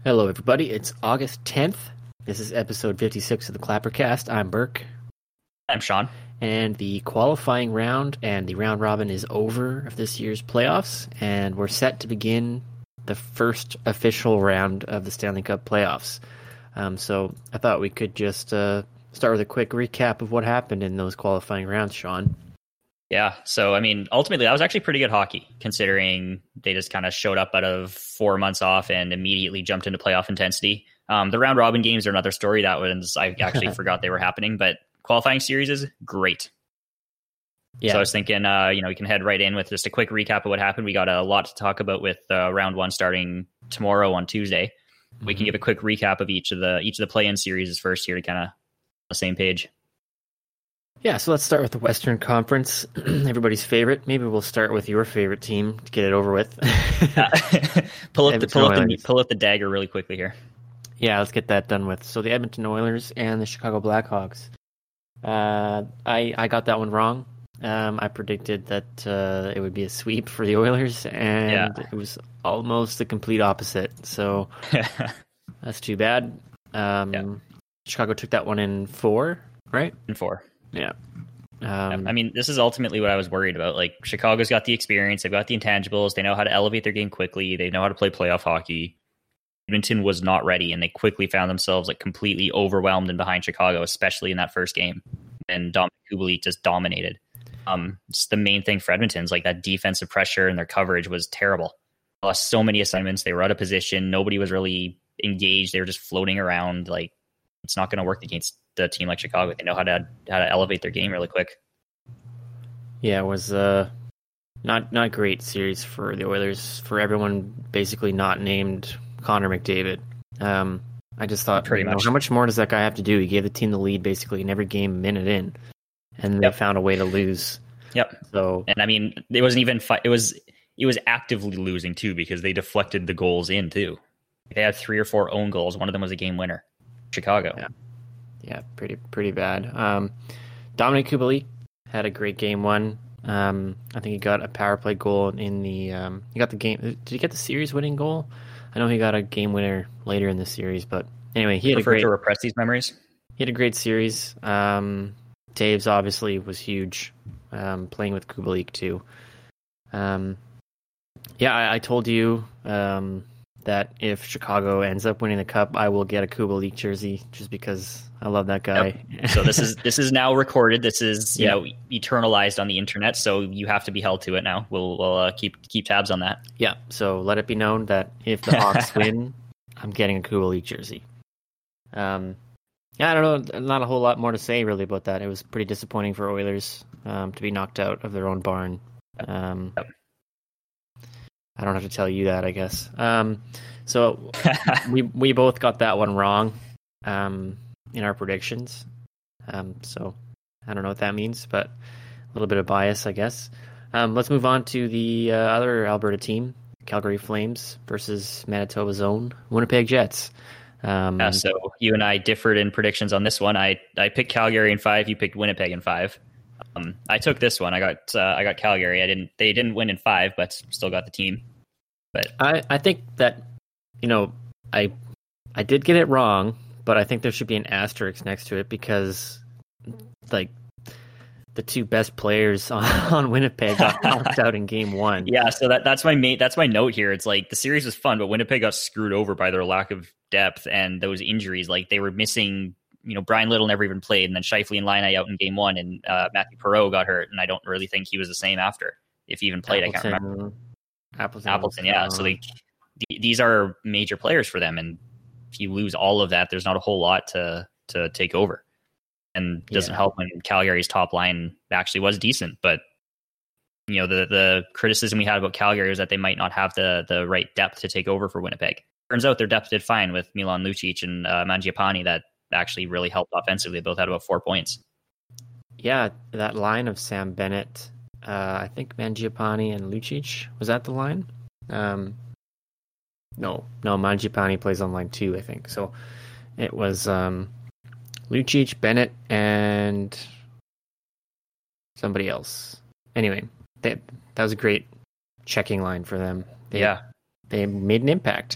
Hello, everybody. It's August 10th. This is episode 56 of the Clappercast. I'm Burke. I'm Sean. And the qualifying round and the round robin is over of this year's playoffs, and we're set to begin the first official round of the Stanley Cup playoffs. So I thought we could just start with a quick recap of what happened in those qualifying rounds, Sean. Yeah, so I mean, ultimately, that was actually pretty good hockey, considering they just kind of showed up out of 4 months off and immediately jumped into playoff intensity. The round robin games are another story. That was I actually forgot they were happening, but qualifying series is great. Yeah. So I was thinking, we can head right in with just a quick recap of what happened. We got a lot to talk about with round one starting tomorrow on Tuesday. Mm-hmm. We can give a quick recap of each of the play-in series first here to kind of on the same page. Yeah, so let's start with the Western Conference, everybody's favorite. Maybe we'll start with your favorite team to get it over with. Pull up the dagger really quickly here. Yeah, let's get that done with. So the Edmonton Oilers and the Chicago Blackhawks. I got that one wrong. I predicted that it would be a sweep for the Oilers, and It was almost the complete opposite. So that's too bad. Chicago took that one in 4, right? In 4. Yeah. I mean, this is ultimately what I was worried about. Like, Chicago's got the experience. They've got the intangibles. They know how to elevate their game quickly. They know how to play playoff hockey. Edmonton was not ready, and they quickly found themselves like completely overwhelmed and behind Chicago, especially in that first game. And Dominic Kubalik just dominated. It's the main thing for Edmonton's like that defensive pressure, and their coverage was terrible. They lost so many assignments. They were out of position. Nobody was really engaged. They were just floating around. Like, it's not going to work against the team like Chicago. They know how to elevate their game really quick. Yeah, it was not great series for the Oilers, for everyone basically not named Connor McDavid. I just thought, pretty much, how much more does that guy have to do? He gave the team the lead basically in every game, minute in, and they found a way to lose. Yep. So, and I mean, it wasn't even it was actively losing too, because they deflected the goals in too. They had 3 or 4 own goals. One of them was a game winner. Chicago. Yeah, pretty bad. Dominic Kubalik had a great game 1. I think he got a power play goal in the. He got the game. Did he get the series winning goal? I know he got a game winner later in the series, but anyway, he had a great. To repress these memories. He had a great series. Taves obviously was huge, playing with Kubalik too. I told you that if Chicago ends up winning the cup, I will get a Kubalik jersey just because I love that guy. Yep. So this is now recorded. This is eternalized on the internet. So you have to be held to it now. We'll keep tabs on that. Yeah. So let it be known that if the Hawks win, I'm getting a Kubalik jersey. I don't know. Not a whole lot more to say really about that. It was pretty disappointing for Oilers to be knocked out of their own barn. I don't have to tell you that, I guess. So we both got that one wrong in our predictions. So I don't know what that means, but a little bit of bias, I guess. Let's move on to the other Alberta team, Calgary Flames versus Manitoba's own Winnipeg Jets. So you and I differed in predictions on this one. I picked Calgary in 5. You picked Winnipeg in 5. I took this one. I got Calgary. They didn't win in 5, but still got the team. But I think that I did get it wrong, but I think there should be an asterisk next to it because like the 2 best players on Winnipeg got knocked out in game 1. Yeah, so that's my note here. It's like the series was fun, but Winnipeg got screwed over by their lack of depth and those injuries. Like they were missing. Brian Little never even played, and then Scheifele and Laine out in game 1, and Matthew Perreault got hurt, and I don't really think he was the same after, if he even played. Appleton, I can't remember. Appleton, yeah. So these are major players for them, and if you lose all of that, there's not a whole lot to take over, and it doesn't help when Calgary's top line actually was decent. But the criticism we had about Calgary is that they might not have the right depth to take over for Winnipeg. Turns out their depth did fine with Milan Lucic and Mangiapane. That actually really helped offensively. They both had about 4 points. Yeah, that line of Sam Bennett, I think Mangiapane and Lucic, was that the line? No, Mangiapane plays on line 2, I think. So it was Lucic, Bennett, and somebody else. Anyway, that was a great checking line for them. They made an impact.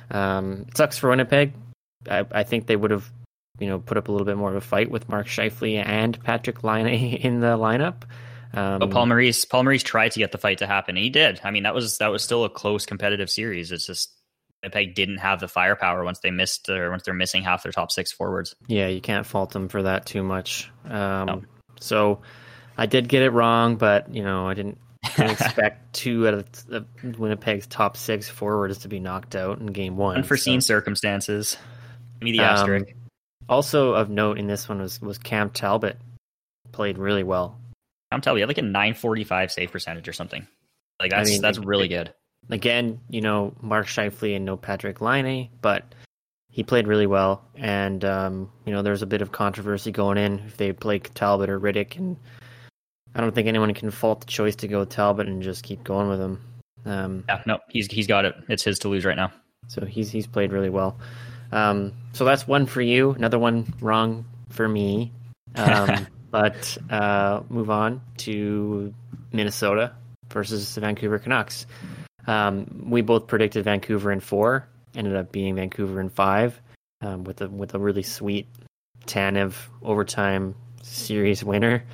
It sucks for Winnipeg. I think they would have, put up a little bit more of a fight with Mark Scheifele and Patrick Laine in the lineup. But Paul Maurice tried to get the fight to happen. He did. I mean, that was still a close competitive series. It's just Winnipeg didn't have the firepower once they're missing half their top 6 forwards. Yeah, you can't fault them for that too much. No. So I did get it wrong, but I didn't expect 2 out of Winnipeg's top 6 forwards to be knocked out in game 1. Unforeseen circumstances. Give me the asterisk. Also of note in this one was Cam Talbot. Played really well. Cam Talbot, you had like a 945 save percentage or something. Like that's really good. Again, Mark Scheifele and no Patrick Laine, but he played really well. And there's a bit of controversy going in if they play Talbot or Riddick, and I don't think anyone can fault the choice to go with Talbot and just keep going with him. He's got it. It's his to lose right now. So he's played really well. So that's one for you, another one wrong for me. But move on to Minnesota versus the Vancouver Canucks. We both predicted Vancouver in 4, ended up being Vancouver in 5, with a really sweet Tanev overtime series winner.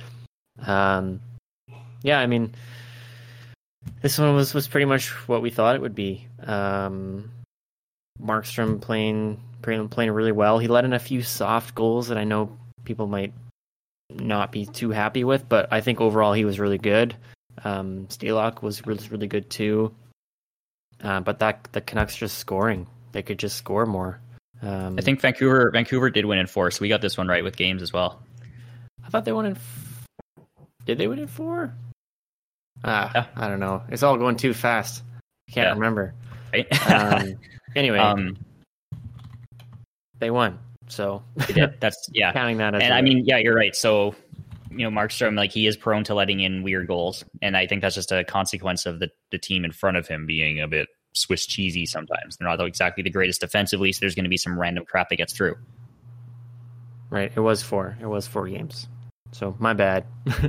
I mean, this one was pretty much what we thought it would be. Markstrom playing really well. He let in a few soft goals that I know people might not be too happy with, but I think overall he was really good. Stalock was really good too. But the Canucks just scoring. They could just score more. I think Vancouver did win in 4, so we got this one right with games as well. I thought they won in. Did they win in 4? Yeah. I don't know. It's all going too fast. I can't remember. Right? Anyway, they won. So they did. That's counting that as. And I mean, you're right. So Markstrom, he is prone to letting in weird goals, and I think that's just a consequence of the team in front of him being a bit Swiss cheesy sometimes. They're not exactly the greatest defensively, so there's going to be some random crap that gets through. Right. It was 4 games. So my bad.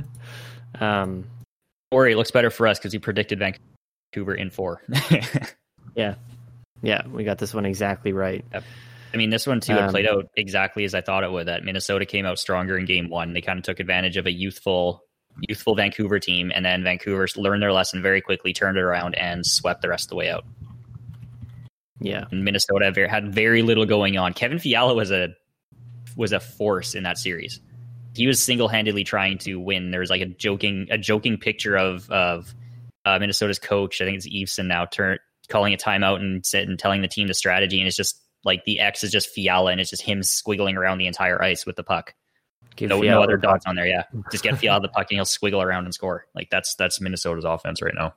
Or it looks better for us because we predicted Vancouver in 4. Yeah, we got this one exactly right. Yep. I mean, this one too, it played out exactly as I thought it would. That Minnesota came out stronger in game 1. They kind of took advantage of a youthful Vancouver team, and then Vancouver learned their lesson very quickly, turned it around, and swept the rest of the way out. Yeah, and Minnesota had very little going on. Kevin Fiala was a force in that series. He was single-handedly trying to win. There was like a joking picture of Minnesota's coach, I think it's Eveson now, calling a timeout and telling the team the strategy, and it's just like the X is just Fiala, and it's just him squiggling around the entire ice with the puck. No other dots on there. Yeah, just get Fiala the puck, and he'll squiggle around and score. Like that's Minnesota's offense right now.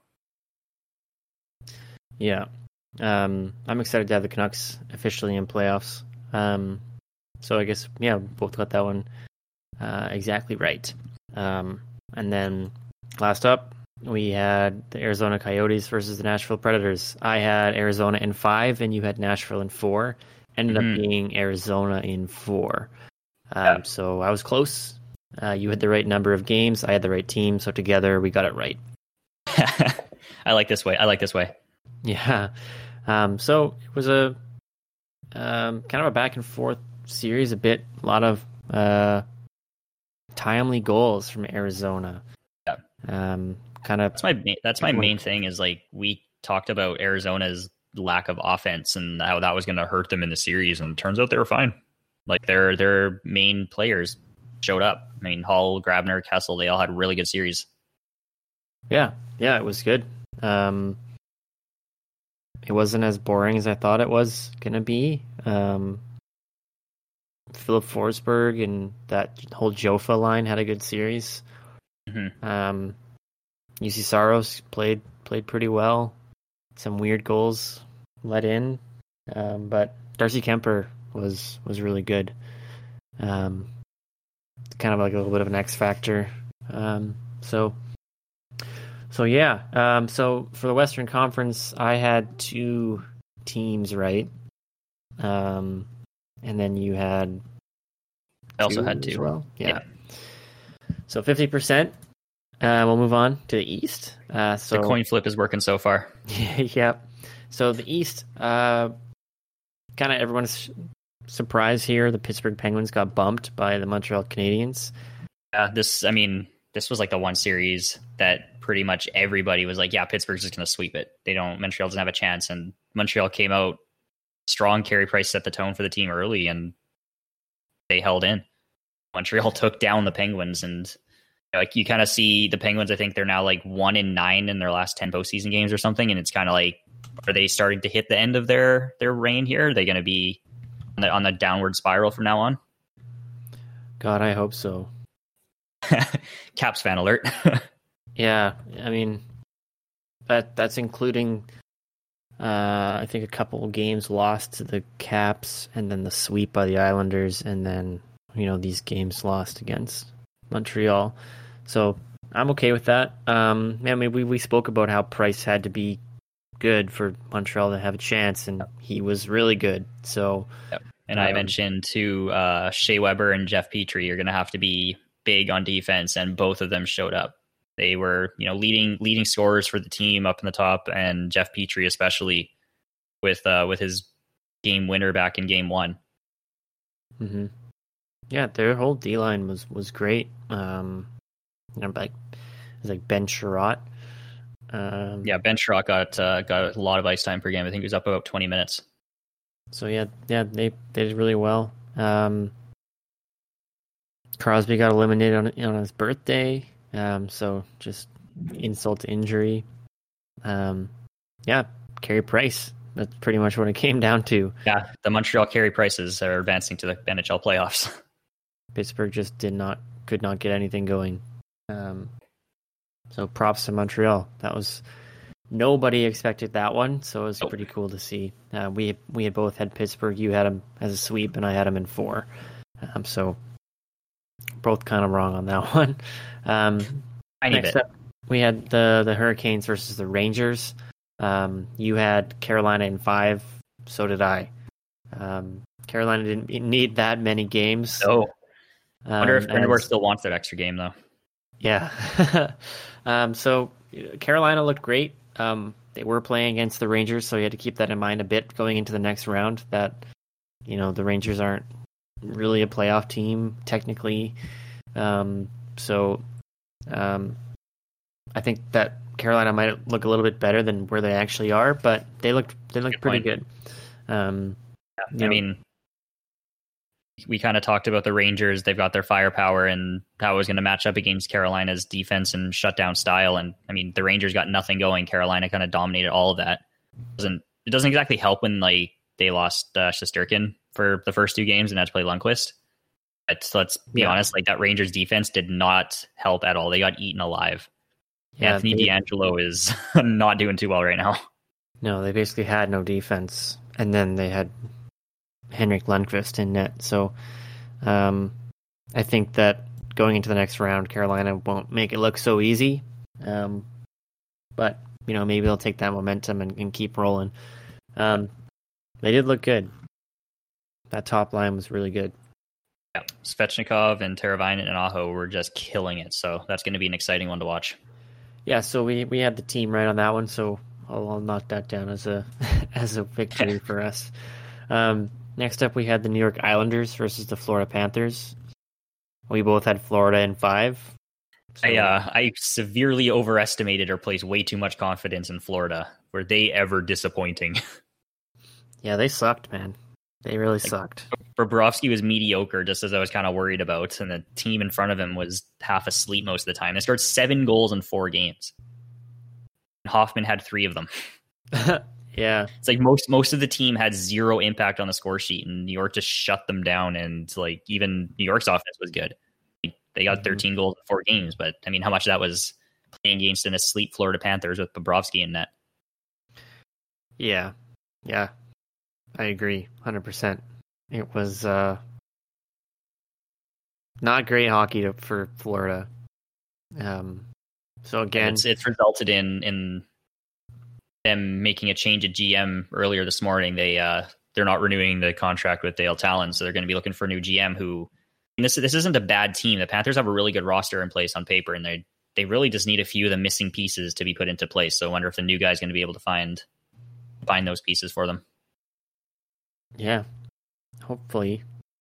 Yeah, I'm excited to have the Canucks officially in playoffs. So I guess both got that one exactly right. And then last up, we had the Arizona Coyotes versus the Nashville Predators. I had Arizona in 5, and you had Nashville in 4. Ended up being Arizona in 4. So I was close. You had the right number of games. I had the right team. So together we got it right. I like this way. Yeah. So it was a kind of a back and forth series. A lot of timely goals from Arizona. Yeah. That's my main thing is like we talked about Arizona's lack of offense and how that was going to hurt them in the series, and it turns out they were fine. Like their main players showed up. I mean, Hall, Grabner, Kessel, they all had really good series. Yeah, it was good. It wasn't as boring as I thought it was going to be. Philip Forsberg and that whole Jofa line had a good series. Mm-hmm. UC Saros played pretty well. Some weird goals let in, but Darcy Kemper was really good. Kind of like a little bit of an X factor. So yeah. So for the Western Conference, I had 2 teams right. And then you had. I also had 2. Well. Yeah. So 50%. We'll move on to the East. So the coin flip is working so far. Yeah. So the East, kind of everyone's surprise here. The Pittsburgh Penguins got bumped by the Montreal Canadiens. This was like the one series that pretty much everybody was like, yeah, Pittsburgh's just going to sweep it. Montreal doesn't have a chance. And Montreal came out strong. Carey Price set the tone for the team early, and they held in. Montreal took down the Penguins, and like you kind of see the Penguins, I think they're now like 1-9 in their last 10 postseason games or something. And it's kind of like, are they starting to hit the end of their reign here? Are they going to be on the downward spiral from now on? God, I hope so. Caps fan alert. Yeah, I mean, that's including, I think, a couple of games lost to the Caps, and then the sweep by the Islanders, and then, these games lost against Montreal. So I'm okay with that. I mean, we spoke about how Price had to be good for Montreal to have a chance, and he was really good. So, yep. And I mentioned too, Shea Weber and Jeff Petrie are going to have to be big on defense, and both of them showed up. They were, leading scorers for the team up in the top, and Jeff Petrie especially with his game winner back in game 1. Mm-hmm. Yeah, their whole D line was great. Like Ben Sherratt. Ben Sherratt got a lot of ice time per game. I think he was up about 20 minutes. So yeah, they did really well. Crosby got eliminated on his birthday. So just insult to injury. Carey Price. That's pretty much what it came down to. Yeah, the Montreal Carey Prices are advancing to the NHL playoffs. Pittsburgh just could not get anything going. So props to Montreal. Nobody expected that one, so it was pretty cool to see. We had both had Pittsburgh. You had them as a sweep, and I had them in 4. So both kind of wrong on that one. Next up, we had the Hurricanes versus the Rangers. You had Carolina in 5. So did I. Carolina didn't need that many games. No. I wonder if Brind'Amour still wants that extra game, though. Yeah. So Carolina looked great. They were playing against the Rangers, so you had to keep that in mind a bit going into the next round, that, the Rangers aren't really a playoff team, technically. I think that Carolina might look a little bit better than where they actually are, but they looked pretty good. I mean, we kind of talked about the Rangers. They've got their firepower and how it was going to match up against Carolina's defense and shutdown style. And I mean, the Rangers got nothing going. Carolina kind of dominated all of that. It doesn't exactly help when they lost Shesterkin for the first 2 games and had to play Lundqvist. But let's be honest, that Rangers defense did not help at all. They got eaten alive. Yeah, Anthony DeAngelo is not doing too well right now. No, they basically had no defense, and then they had Henrik Lundqvist in net. So I think that going into the next round, Carolina won't make it look so easy. But, maybe they'll take that momentum and keep rolling. They did look good. That top line was really good. Yeah, Svechnikov and Teravainen and Aho were just killing it. So that's going to be an exciting one to watch. Yeah, so we had the team right on that one. So I'll knock that down as a victory for us. Next up, we had the New York Islanders versus the Florida Panthers. We both had Florida in 5. So, I severely overestimated or placed way too much confidence in Florida. Were they ever disappointing? Yeah, they sucked, man. They really sucked. Bobrovsky was mediocre, just as I was kind of worried about, and the team in front of him was half asleep most of the time. They scored 7 goals in 4 games. Hoffman had 3 of them. Yeah, it's like most of the team had 0 impact on the score sheet, and New York just shut them down. And even New York's offense was good. They got 13 goals in 4 games, but I mean, how much of that was playing against an asleep Florida Panthers with Bobrovsky in net? Yeah, I agree, 100%. It was not great hockey for Florida. So again, it's resulted in them making a change at GM earlier this morning. They're not renewing the contract with Dale Talon, so they're going to be looking for a new GM. Who, this isn't a bad team. The Panthers have a really good roster in place on paper, and they really just need a few of the missing pieces to be put into place. So I wonder if the new guy's going to be able to find those pieces for them. Yeah, hopefully.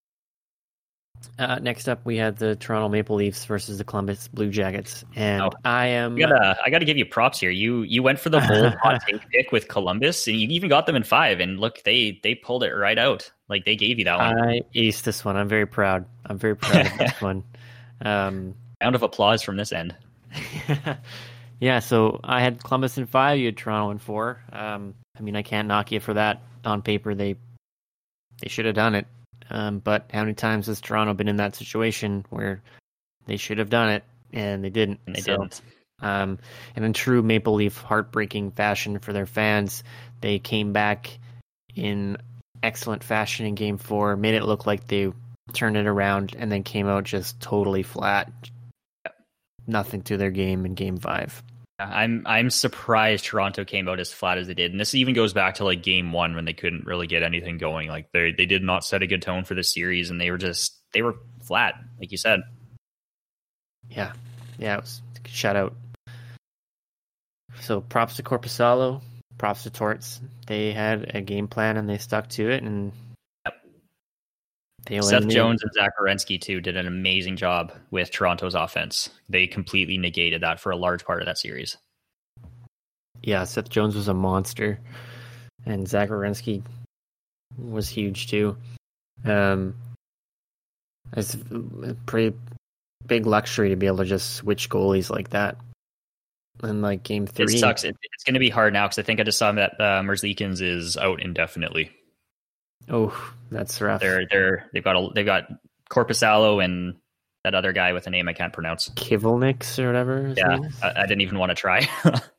Next up, we had the Toronto Maple Leafs versus the Columbus Blue Jackets, and I gotta give you props here. You went for the bold hot take pick with Columbus, and you even got them in 5. And look, they pulled it right out. Like they gave you that one. I aced this one. I'm very proud. I'm very proud of this one. Round of applause from this end. Yeah, so I had Columbus in 5. You had Toronto in 4. I mean, I can't knock you for that. On paper, they should have done it. But how many times has Toronto been in that situation where they should have done it and they didn't? And they didn't. And in true Maple Leaf heartbreaking fashion for their fans, they came back in excellent fashion in Game 4, made it look like they turned it around, and then came out just totally flat. Nothing to their game in Game 5. I'm surprised Toronto came out as flat as they did, and this even goes back to like Game 1 when they couldn't really get anything going. Like they did not set a good tone for the series, and they were flat, like you said. Yeah, it was a shutout. So props to Korpisalo, props to Torts. They had a game plan and they stuck to it, and Seth Jones and Zach Werenski too did an amazing job with Toronto's offense. They completely negated that for a large part of that series. Yeah, Seth Jones was a monster, and Zach Werenski was huge too. It's a pretty big luxury to be able to just switch goalies like that. In like Game 3, it sucks. It's going to be hard now because I think I just saw that Merzlikins is out indefinitely. Oh, that's rough. They've got Korpisalo and that other guy with a name I can't pronounce. Kivelniks or whatever. Yeah, I didn't even want to try.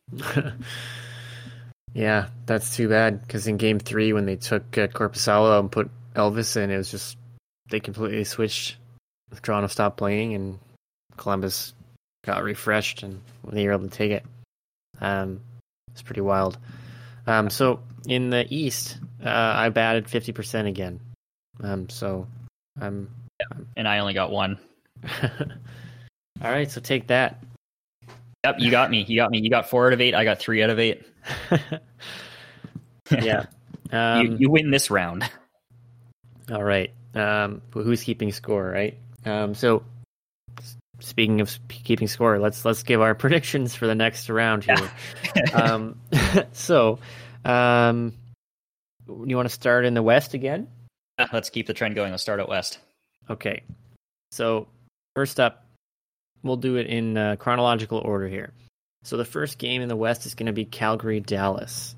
Yeah, that's too bad because in Game 3 when they took Korpisalo and put Elvis in, it was just they completely switched. Toronto stopped playing and Columbus got refreshed and they were able to take it. It's pretty wild. So in the East, I batted 50% again. And I only got 1. All right, so take that. Yep, you got me. You got 4 out of 8. I got 3 out of 8. Yeah. You win this round. All right. Who's keeping score, right? So speaking of keeping score, let's give our predictions for the next round here. So, you want to start in the West again? Let's keep the trend going. Let's start out West. Okay. So, first up, we'll do it in chronological order here. So, the first game in the West is going to be Calgary-Dallas.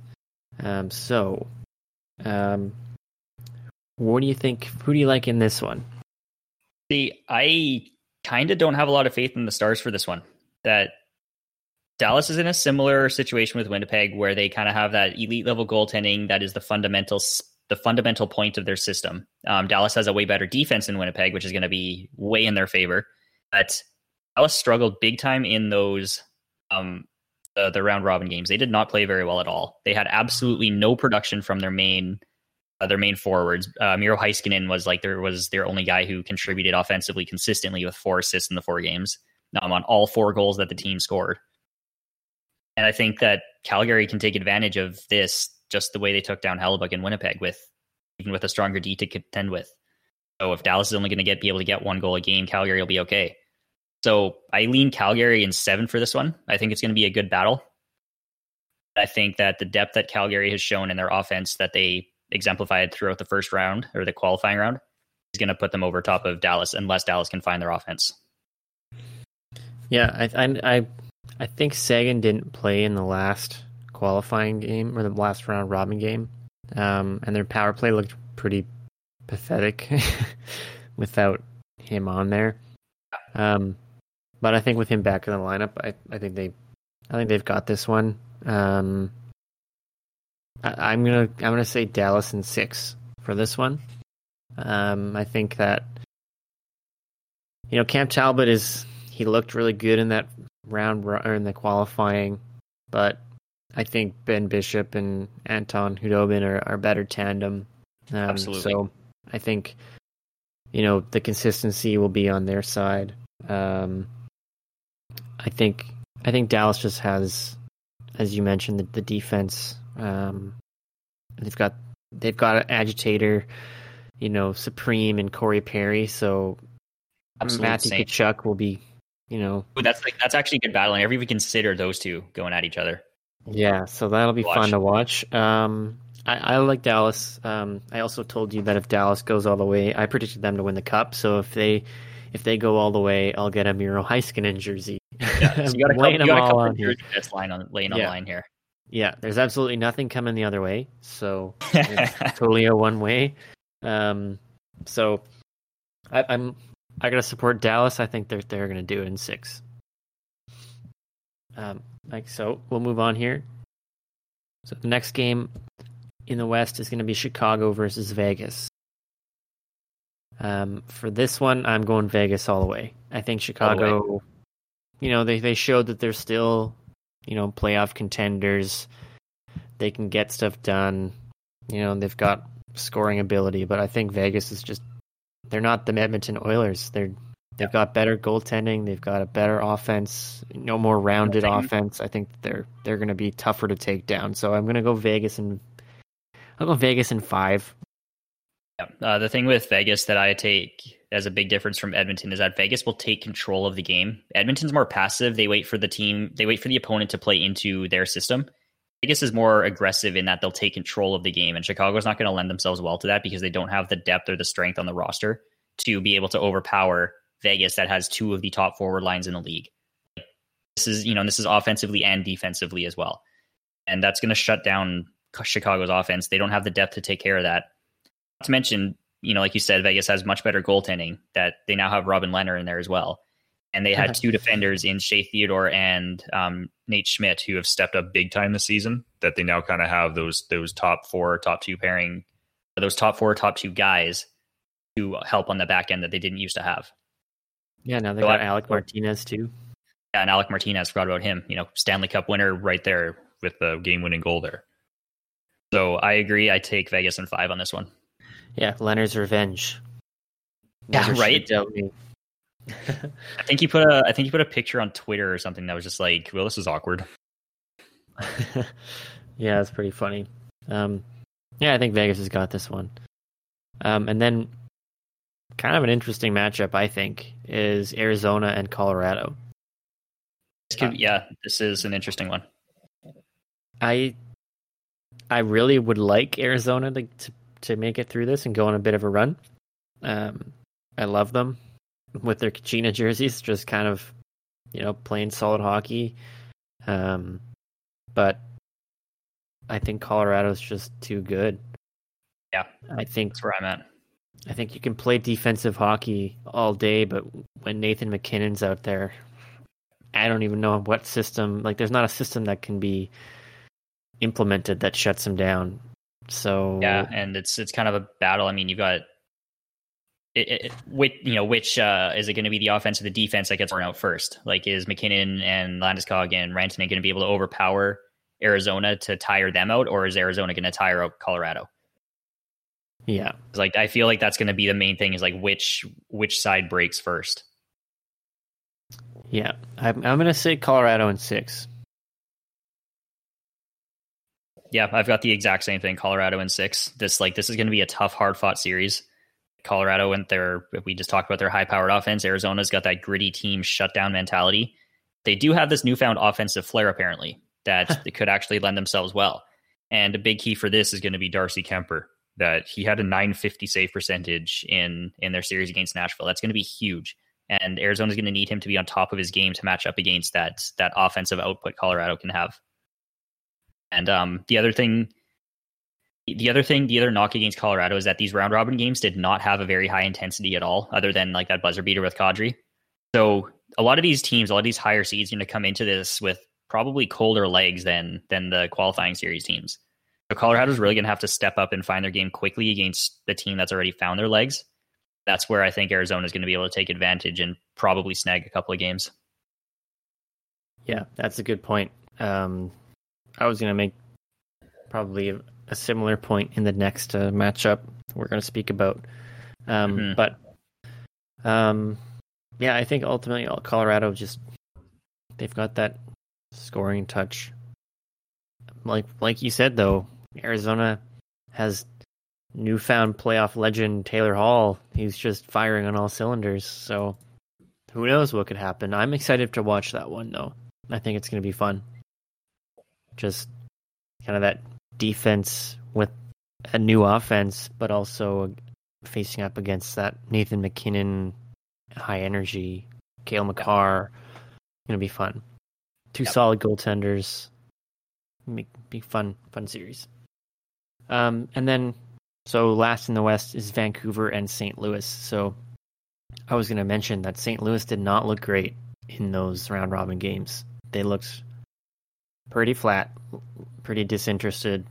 What do you think? Who do you like in this one? See, I kind of don't have a lot of faith in the Stars for this one. That Dallas is in a similar situation with Winnipeg where they kind of have that elite level goaltending that is the fundamental point of their system. Dallas has a way better defense than Winnipeg, which is going to be way in their favor. But Dallas struggled big time in those the round robin games. They did not play very well at all. They had absolutely no production from their main forwards. Miro Heiskanen was their only guy who contributed offensively consistently with 4 assists in the 4 games. On all 4 goals that the team scored. And I think that Calgary can take advantage of this just the way they took down Hellebuyck in Winnipeg even with a stronger D to contend with. So if Dallas is only going to be able to get 1 goal a game, Calgary will be okay. So I lean Calgary in 7 for this one. I think it's going to be a good battle. I think that the depth that Calgary has shown in their offense that they exemplified throughout the first round or the qualifying round is going to put them over top of Dallas unless Dallas can find their offense. Yeah, I think Sagan didn't play in the last qualifying game or the last round robin game, and their power play looked pretty pathetic without him on there. But I think with him back in the lineup, I think they've got this one. I'm gonna say Dallas in 6 for this one. I think that Cam Talbot he looked really good in that round or in the qualifying, but I think Ben Bishop and Anton Khudobin are better tandem. Absolutely. So I think the consistency will be on their side. I think Dallas just has, as you mentioned, the defense. They've got they've got an agitator, Supreme and Corey Perry. So Matthew Tkachuk will be, Ooh, that's actually a good battle. I never even considered those two going at each other. Yeah, so that'll be fun to watch. I like Dallas. I also told you that if Dallas goes all the way, I predicted them to win the cup. So if they go all the way, I'll get a Miro Heiskanen jersey. Yeah, so you got a couple of jersey bets laying on the line here. Yeah, there's absolutely nothing coming the other way, so it's totally a one way. So I gotta support Dallas. I think they're gonna do it in 6. So we'll move on here. So the next game in the West is going to be Chicago versus Vegas. For this one, I'm going Vegas all the way. I think Chicago, they showed that they're still, playoff contenders. They can get stuff done. They've got scoring ability, but I think Vegas is they're not the Edmonton Oilers. They've got better goaltending. They've got a better offense, more rounded offense. I think they're going to be tougher to take down. So I'm going to go Vegas, and I'll go Vegas in 5. Yeah. The thing with Vegas that I take as a big difference from Edmonton is that Vegas will take control of the game. Edmonton's more passive. They wait for the opponent to play into their system. Vegas is more aggressive in that they'll take control of the game, and Chicago's not going to lend themselves well to that because they don't have the depth or the strength on the roster to be able to overpower Vegas that has 2 of the top forward lines in the league. This is offensively and defensively as well. And that's going to shut down Chicago's offense. They don't have the depth to take care of that. Not to mention, like you said, Vegas has much better goaltending, that they now have Robin Lehner in there as well. And they had 2 defenders in Shea Theodore and Nate Schmidt who have stepped up big time this season, that they now kind of have those top 4, top 2 pairing, those top 4, top 2 guys to help on the back end that they didn't used to have. Yeah, now they got Alec Martinez too. Yeah, and Alec Martinez, forgot about him. Stanley Cup winner right there with the game-winning goal there. So I agree. I take Vegas in 5 on this one. Yeah, Leonard's revenge. Yeah, right. I think you put a picture on Twitter or something that was just like, "Well, this is awkward." Yeah, it's pretty funny. Yeah, I think Vegas has got this one. And then, kind of an interesting matchup, I think, is Arizona and Colorado. This is an interesting one. I really would like Arizona to make it through this and go on a bit of a run. I love them with their Kachina jerseys, just kind of, playing solid hockey. But I think Colorado's just too good. Yeah, I think that's where I'm at. I think you can play defensive hockey all day, but when Nathan McKinnon's out there, I don't even know what system. There's not a system that can be implemented that shuts him down. So yeah, and it's kind of a battle. I mean, you've got which is it going to be the offense or the defense that gets run out first? Is McKinnon and Landeskog and Rantanen going to be able to overpower Arizona to tire them out, or is Arizona going to tire out Colorado? Yeah, I feel like that's going to be the main thing, is which side breaks first. Yeah, I'm going to say Colorado in 6. Yeah, I've got the exact same thing. Colorado in 6. This is going to be a tough, hard-fought series. Colorado we just talked about their high-powered offense. Arizona's got that gritty team shutdown mentality. They do have this newfound offensive flair, apparently, that they could actually lend themselves well. And a big key for this is going to be Darcy Kemper, that he had a .950 save percentage in their series against Nashville. That's going to be huge. And Arizona's going to need him to be on top of his game to match up against that offensive output Colorado can have. And the other knock against Colorado is that these round robin games did not have a very high intensity at all, other than that buzzer beater with Kadri. So a lot of these teams, a lot of these higher seeds, are going to come into this with probably colder legs than the qualifying series teams. So Colorado's really going to have to step up and find their game quickly against the team that's already found their legs. That's where I think Arizona is going to be able to take advantage and probably snag a couple of games. Yeah, that's a good point. I was going to make probably a similar point in the next matchup we're going to speak about. But I think ultimately Colorado they've got that scoring touch. Like you said, though, Arizona has newfound playoff legend Taylor Hall. He's just firing on all cylinders. So who knows what could happen? I'm excited to watch that one, though. I think it's going to be fun. Just kind of that defense with a new offense, but also facing up against that Nathan McKinnon, high energy, Cale Makar. Going to be fun. Two solid goaltenders. Be fun series. And then, so last in the West is Vancouver and St. Louis. So I was going to mention that St. Louis did not look great in those round robin games. They looked pretty flat, pretty disinterested,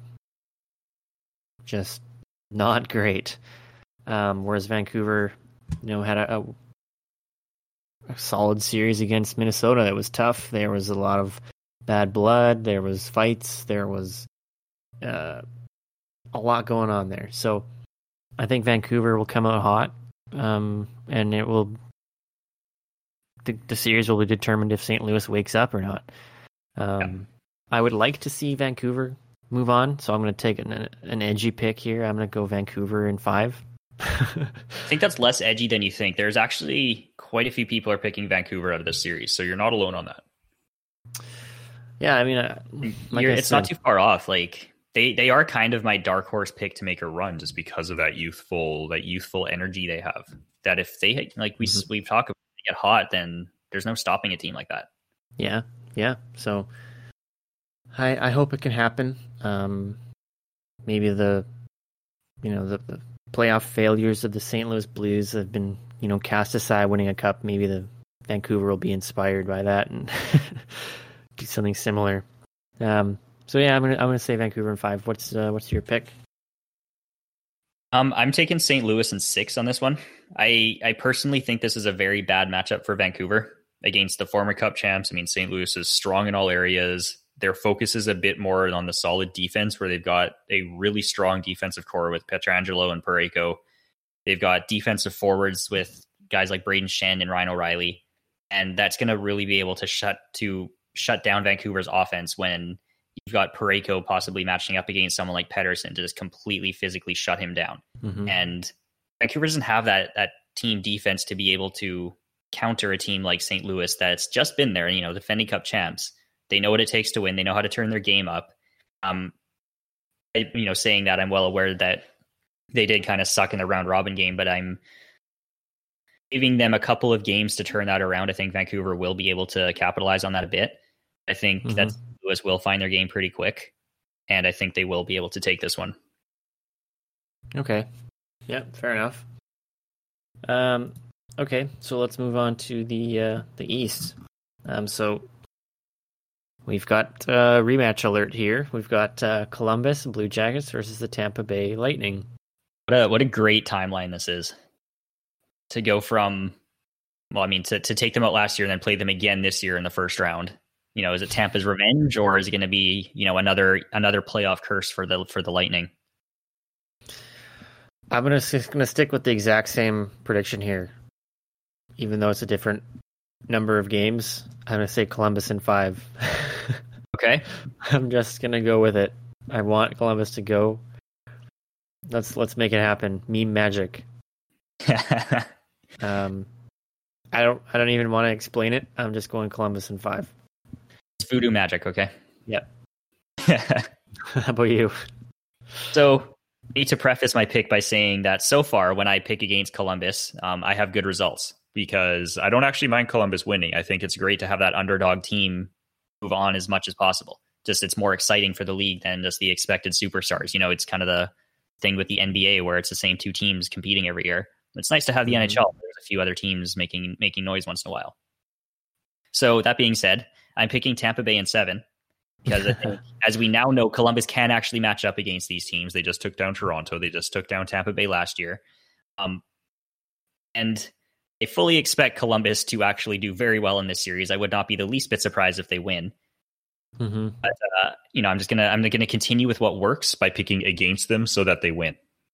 just not great. Whereas Vancouver, had a solid series against Minnesota. That was tough. There was a lot of bad blood. There was fights. There was a lot going on there. So I think Vancouver will come out hot, and it will. The series will be determined if St. Louis wakes up or not. I would like to see Vancouver move on, so I'm going to take an edgy pick here. I'm going to go Vancouver in 5. I think that's less edgy than you think. There's actually quite a few people are picking Vancouver out of this series, so you're not alone on that. Yeah, I mean, it's not too far off. Like they are kind of my dark horse pick to make a run, just because of that youthful energy they have. That if they we've talked about, they get hot, then there's no stopping a team like that. Yeah. So I hope it can happen. Maybe the playoff failures of the St. Louis Blues have been, cast aside winning a cup. Maybe the Vancouver will be inspired by that and do something similar. So yeah, I'm gonna say Vancouver in 5. What's your pick? I'm taking St. Louis in 6 on this one. I personally think this is a very bad matchup for Vancouver against the former Cup champs. I mean, St. Louis is strong in all areas. Their focus is a bit more on the solid defense, where they've got a really strong defensive core with Pietrangelo and Parayko. They've got defensive forwards with guys like Braden Shen and Ryan O'Reilly. And that's going to really be able to shut down Vancouver's offense when you've got Parayko possibly matching up against someone like Pettersson to just completely physically shut him down. Mm-hmm. And Vancouver doesn't have that team defense to be able to counter a team like St. Louis that's just been there, defending Cup champs. They know what it takes to win. They know how to turn their game up. Saying that, I'm well aware that they did kind of suck in the round robin game, but I'm giving them a couple of games to turn that around. I think Vancouver will be able to capitalize on that a bit. I think that Louis will find their game pretty quick, and I think they will be able to take this one. Okay. Yeah, fair enough. Okay, so let's move on to the East. So we've got rematch alert here. We've got Columbus Blue Jackets versus the Tampa Bay Lightning. What a great timeline this is. To go from, to take them out last year and then play them again this year in the first round. Is it Tampa's revenge, or is it going to be, another playoff curse for the Lightning? I'm gonna stick with the exact same prediction here, even though it's a different number of games. I'm gonna say Columbus in 5. Okay, I'm just gonna go with it. I want Columbus to go. Let's make it happen. Meme magic. I don't even want to explain it. I'm just going Columbus in 5. It's voodoo magic, okay? Yep. How about you? So, I need to preface my pick by saying that so far, when I pick against Columbus, I have good results, because I don't actually mind Columbus winning. I think it's great to have that underdog team move on as much as possible. Just it's more exciting for the league than just the expected superstars. It's kind of the thing with the NBA where it's the same 2 teams competing every year. It's nice to have the NHL. There's a few other teams making noise once in a while. So that being said, I'm picking Tampa Bay in 7, because I think, as we now know, Columbus can actually match up against these teams. They just took down Toronto. They just took down Tampa Bay last year. And I fully expect Columbus to actually do very well in this series. I would not be the least bit surprised if they win. Mm-hmm. But, I'm gonna continue with what works by picking against them so that they win.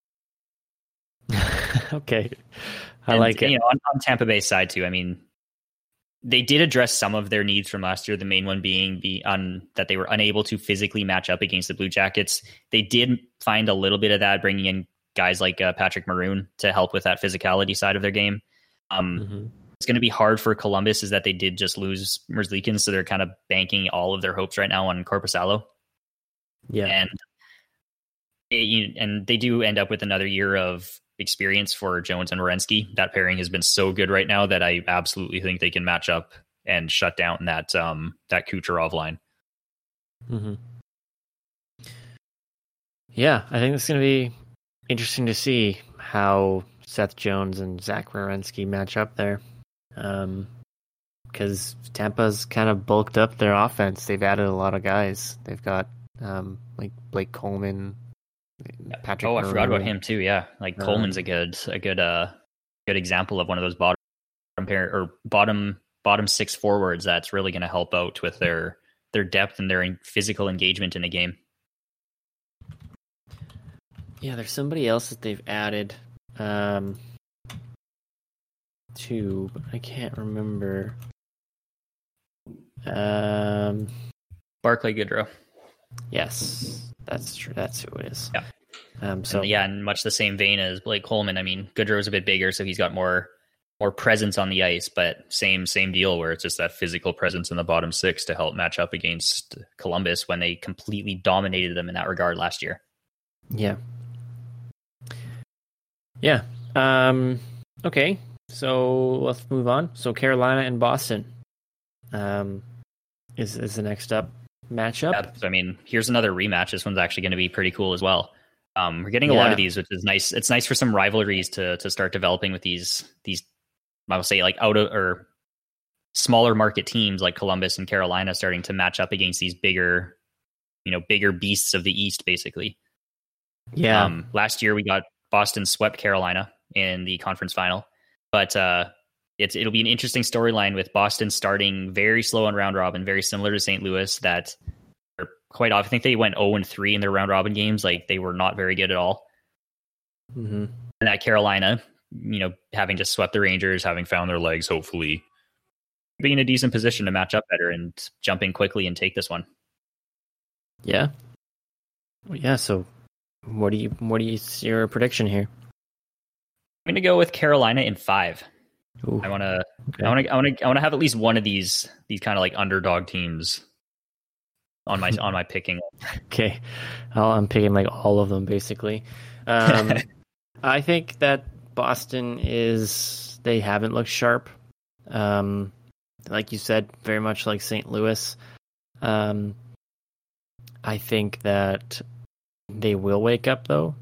Okay. I like it. On Tampa Bay's side too, I mean, they did address some of their needs from last year. The main one being that they were unable to physically match up against the Blue Jackets. They did find a little bit of that, bringing in guys like Patrick Maroon to help with that physicality side of their game. It's going to be hard for Columbus is that they did just lose Merzlikins, so they're kind of banking all of their hopes right now on Korpisalo. Yeah. And they do end up with another year of experience for Jones and Werenski. That pairing has been so good right now that I absolutely think they can match up and shut down that Kucherov line. Mm-hmm. Yeah, I think it's going to be interesting to see how Seth Jones and Zach Werenski match up there. Because Tampa's kind of bulked up their offense. They've added a lot of guys. They've got like Blake Coleman, Patrick. I forgot about him too. Yeah, like Coleman's a good example of one of those bottom six forwards that's really going to help out with their depth and their physical engagement in a game. Yeah, there's somebody else that they've added too, but I can't remember. Barclay Goodrow. Yes, that's true. That's who it is. Yeah. So in much the same vein as Blake Coleman. I mean, Goodrow's a bit bigger, so he's got more presence on the ice, but same deal where it's just that physical presence in the bottom six to help match up against Columbus when they completely dominated them in that regard last year. Yeah. Yeah. Okay. So let's move on. So Carolina and Boston is the next up matchup. Yeah, so I mean, here's another rematch. This one's actually going to be pretty cool as well. We're getting a lot of these, which is nice. It's nice for some rivalries to start developing with these I would say like out of or smaller market teams like Columbus and Carolina starting to match up against these bigger beasts of the East, basically. Yeah. Last year we got Boston swept Carolina in the conference final, but it'll be an interesting storyline with Boston starting very slow on round robin, very similar to St. Louis. That are quite often, I think they went 0-3 in their round robin games. Like they were not very good at all. Mm-hmm. And that Carolina, having just swept the Rangers, having found their legs, hopefully being in a decent position to match up better and jump in quickly and take this one. Yeah. Yeah. So what do you see your prediction here? I'm going to go with Carolina in 5. Ooh, I want to have at least one of these kind of like underdog teams on my picking. Okay. I'm picking like all of them basically. I think that Boston they haven't looked sharp. Like you said, very much like St. Louis. I think that they will wake up though.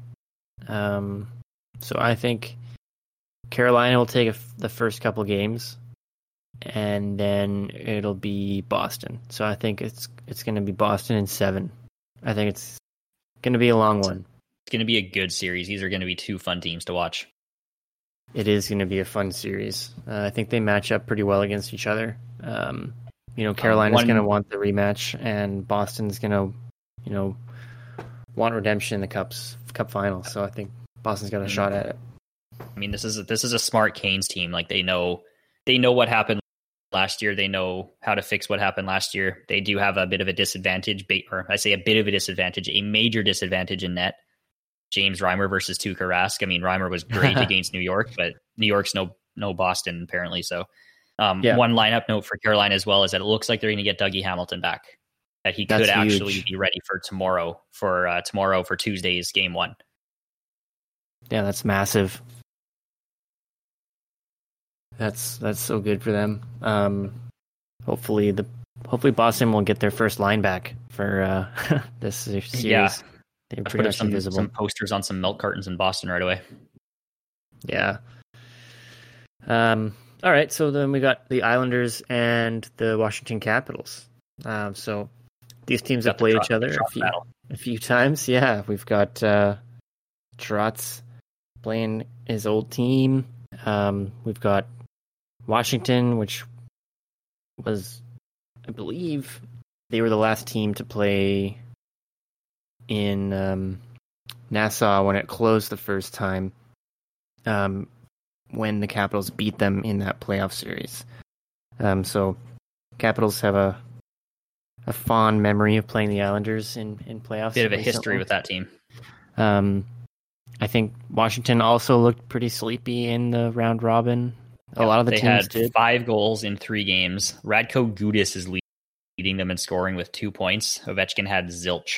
So I think Carolina will take the first couple games, and then it'll be Boston. So I think it's going to be Boston in 7. I think it's going to be a long one. It's going to be a good series. These are going to be 2 fun teams to watch. It is going to be a fun series. I think they match up pretty well against each other. Carolina's going to want the rematch, and Boston's going to, want redemption in the cup final. So I think Boston's got a shot at it. I mean, this is a smart Canes team. Like they know what happened last year. They know how to fix what happened last year. They do have a bit of a disadvantage, or I say a bit of a disadvantage, a major disadvantage in net. James Reimer versus Tuukka Rask. I mean, Reimer was great against New York, but New York's no Boston apparently. So, one lineup note for Carolina as well is that it looks like they're going to get Dougie Hamilton back. That he could actually be ready for tomorrow for Tuesday's game 1. Yeah, that's massive. That's so good for them. Hopefully Boston will get their first line back for this series. Yeah. They're pretty much invisible. Some posters on some milk cartons in Boston right away. Yeah. All right, so then we got the Islanders and the Washington Capitals. So these teams have played each other a few times. Yeah, we've got Trotz playing his old team. We've got Washington, which was, I believe, they were the last team to play in Nassau when it closed the first time, when the Capitals beat them in that playoff series. So Capitals have a fond memory of playing the Islanders in playoffs. Bit of a history with that team. I think Washington also looked pretty sleepy in the round robin. A lot of the they teams had did. 5 goals in 3 games. Radko Gudas is leading them in scoring with 2 points. Ovechkin had zilch.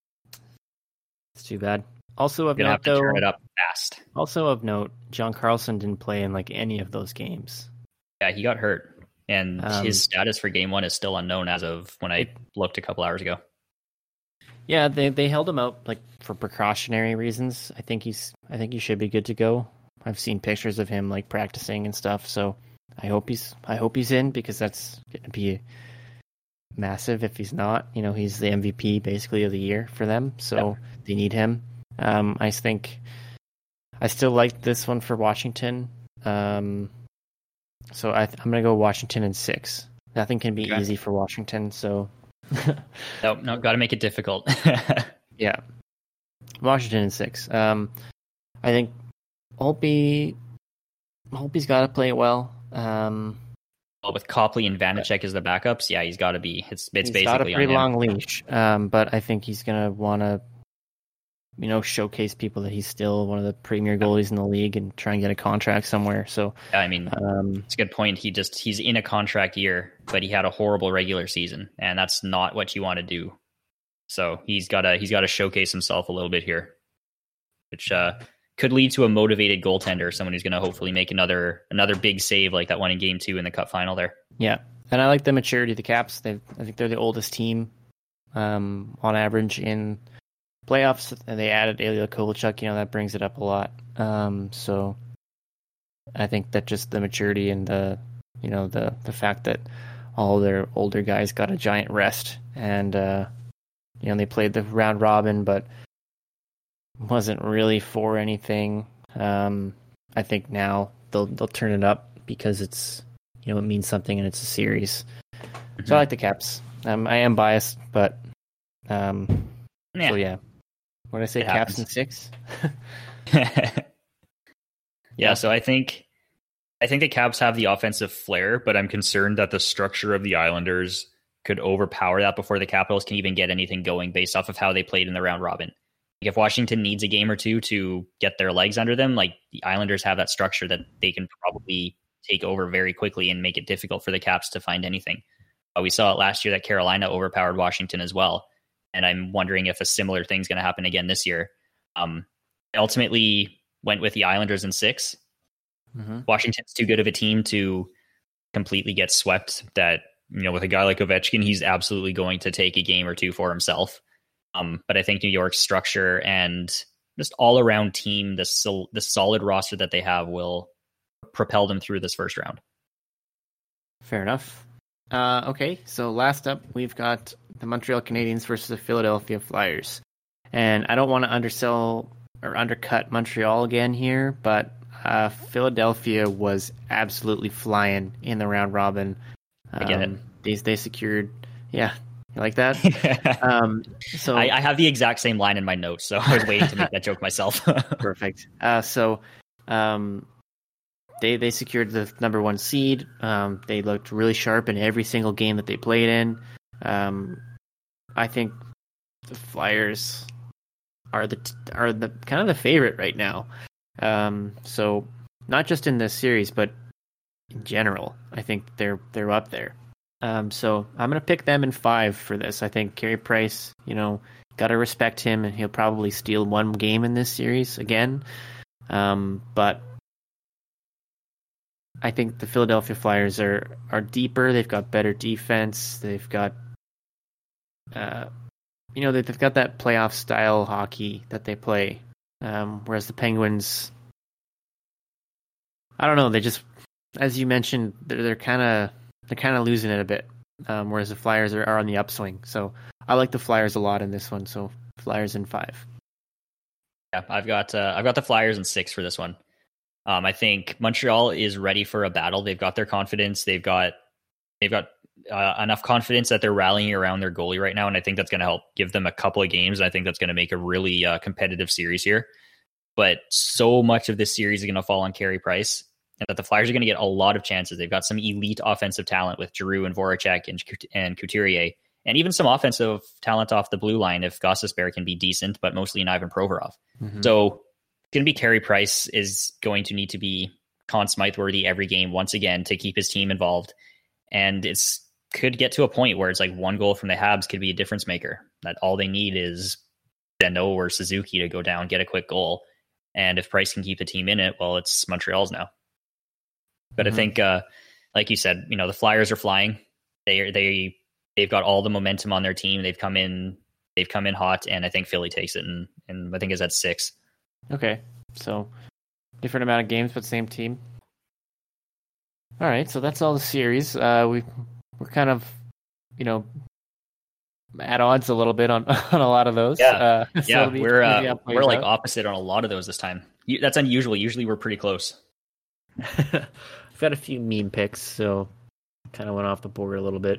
It's too bad. Also of Gonna note, have to though, turn it up fast. Also of note, John Carlson didn't play in like any of those games. Yeah, he got hurt, and his status for game 1 is still unknown as of when I looked a couple hours ago. Yeah, they held him out like for precautionary reasons. I think he should be good to go. I've seen pictures of him like practicing and stuff, so I hope he's in, because that's gonna be massive if he's not. You know, he's the MVP basically of the year for them, so they need him. I think I still like this one for Washington. So I'm gonna go Washington in 6. Nothing can be easy for Washington, so no, got to make it difficult. Yeah, Washington in 6. I think Holtby's got to play well. With Copley and Vanacek as the backups, yeah, he's got to be. It's basically got a pretty on him. long leash, but I think he's gonna want to, showcase people that he's still one of the premier goalies in the league and try and get a contract somewhere. So yeah, I mean, it's a good point. He's in a contract year, but he had a horrible regular season, and that's not what you want to do. So he's got to showcase himself a little bit here, which could lead to a motivated goaltender, someone who's going to hopefully make another big save like that one in Game 2 in the Cup final there. Yeah, and I like the maturity of the Caps. I think they're the oldest team on average in playoffs, and they added Ilya Kovalchuk. That brings it up a lot. So I think that just the maturity and the fact that all their older guys got a giant rest, and they played the round robin, but wasn't really for anything. I think now they'll turn it up because it's it means something and it's a series. So I like the Caps. I am biased, but so yeah. What did I say? It Caps happens. in 6. Yeah, so I think the Caps have the offensive flair, but I'm concerned that the structure of the Islanders could overpower that before the Capitals can even get anything going based off of how they played in the round robin. Like if Washington needs a game or two to get their legs under them, like the Islanders have that structure that they can probably take over very quickly and make it difficult for the Caps to find anything. We saw it last year that Carolina overpowered Washington as well. And I'm wondering if a similar thing's going to happen again this year. I ultimately went with the Islanders in 6. Mm-hmm. Washington's too good of a team to completely get swept. That with a guy like Ovechkin, he's absolutely going to take a game or two for himself. But I think New York's structure and just all around team, the solid roster that they have will propel them through this first round. Fair enough. Okay, so last up, we've got the Montreal Canadiens versus the Philadelphia Flyers. And I don't want to undersell or undercut Montreal again here, but Philadelphia was absolutely flying in the round robin. I get it. They secured, yeah, you like that? So I have the exact same line in my notes, so I was waiting to make that joke myself. Perfect. They secured the number 1 seed. They looked really sharp in every single game that they played in. I think the Flyers are the kind of the favorite right now. So not just in this series, but in general, I think they're up there. So I'm gonna pick them in 5 for this. I think Carey Price, gotta respect him, and he'll probably steal one game in this series again. But I think the Philadelphia Flyers are deeper. They've got better defense. They've got, they've got that playoff style hockey that they play. Whereas the Penguins, I don't know. They just, as you mentioned, they're kind of losing it a bit. Whereas the Flyers are on the upswing. So I like the Flyers a lot in this one. So Flyers in 5. Yeah, I've got the Flyers in 6 for this one. I think Montreal is ready for a battle. They've got their confidence. They've got enough confidence that they're rallying around their goalie right now, and I think that's going to help give them a couple of games. And I think that's going to make a really competitive series here. But so much of this series is going to fall on Carey Price, and that the Flyers are going to get a lot of chances. They've got some elite offensive talent with Giroux and Voracek and Couturier, and even some offensive talent off the blue line if Gostisbehere can be decent, but mostly in Ivan Provorov. Mm-hmm. So going to be Carey Price is going to need to be Conn Smythe worthy every game once again to keep his team involved. And it's could get to a point where it's like one goal from the Habs could be a difference maker. That all they need is Danault or Suzuki to go down, get a quick goal. And if Price can keep the team in it, well, it's Montreal's now. But I think, like you said, the Flyers are flying. They've got all the momentum on their team. They've come in hot, and I think Philly takes it, and I think it's at 6. Okay, so different amount of games, but same team. All right, so that's all the series. We're kind of, at odds a little bit on a lot of those. Yeah, so we're like opposite on a lot of those this time. That's unusual. Usually we're pretty close. I've got a few meme picks, so kind of went off the board a little bit.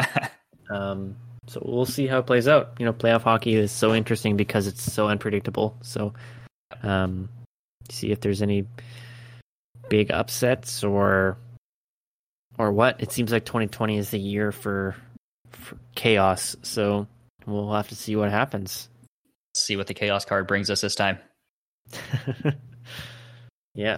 So we'll see how it plays out. Playoff hockey is so interesting because it's so unpredictable. So see if there's any big upsets or what. It seems like 2020 is the year for chaos. So we'll have to see what happens. See what the chaos card brings us this time. Yeah.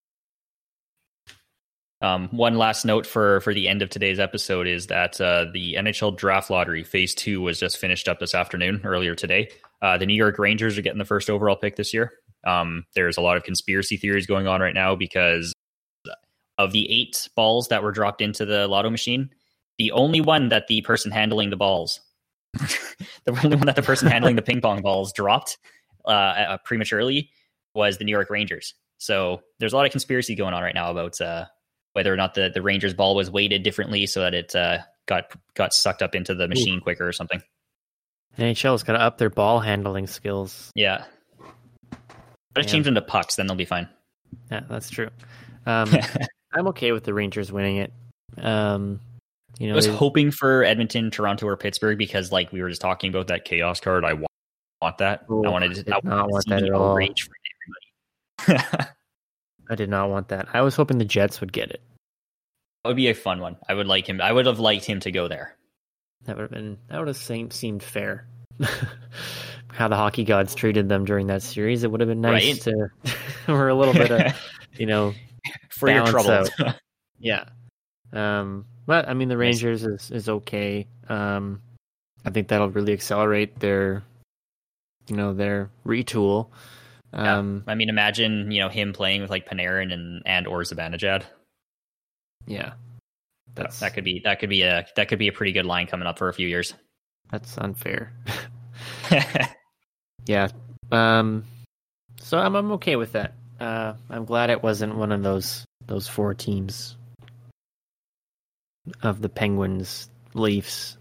One last note for the end of today's episode is that the NHL Draft Lottery Phase 2 was just finished up this afternoon, earlier today. The New York Rangers are getting the first overall pick this year. There's a lot of conspiracy theories going on right now because of the 8 balls that were dropped into the lotto machine, the only one that the person handling the balls, the only one that the person handling the ping pong balls dropped prematurely was the New York Rangers. So there's a lot of conspiracy going on right now about whether or not the Rangers ball was weighted differently so that it got sucked up into the machine quicker or something. NHL's got to up their ball handling skills. Yeah. But change them to pucks, then they'll be fine. Yeah, that's true. I'm okay with the Rangers winning it. I was hoping for Edmonton, Toronto, or Pittsburgh because, like we were just talking about that chaos card, I want that. Ooh, I wanted to not want that at all. Rage for everybody. I did not want that. I was hoping the Jets would get it. That would be a fun one. I would have liked him to go there. That would have seemed fair. How the hockey gods treated them during that series, it would have been nice to or a little bit of for your trouble. Yeah. But I mean the Rangers is okay. I think that'll really accelerate their retool. I mean, imagine him playing with like Panarin and or Zibanejad. Yeah, that could be a pretty good line coming up for a few years. That's unfair. Yeah. So I'm okay with that. I'm glad it wasn't one of those 4 teams of the Penguins, Leafs,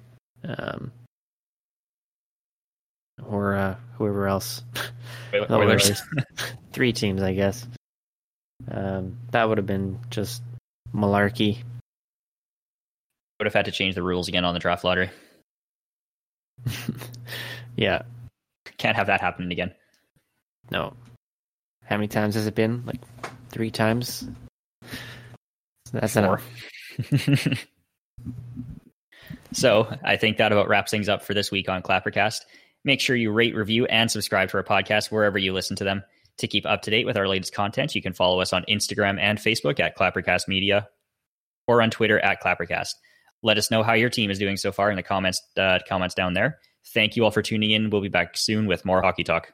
or whoever else. Oilers. 3 teams, I guess. That would have been just malarkey. Would have had to change the rules again on the draft lottery. Yeah. Can't have that happening again. No. How many times has it been? Like 3 times? That's enough. So I think that about wraps things up for this week on Clappercast. Make sure you rate, review, and subscribe to our podcast wherever you listen to them. To keep up to date with our latest content, you can follow us on Instagram and Facebook at Clappercast Media or on Twitter at Clappercast. Let us know how your team is doing so far in the comments down there. Thank you all for tuning in. We'll be back soon with more hockey talk.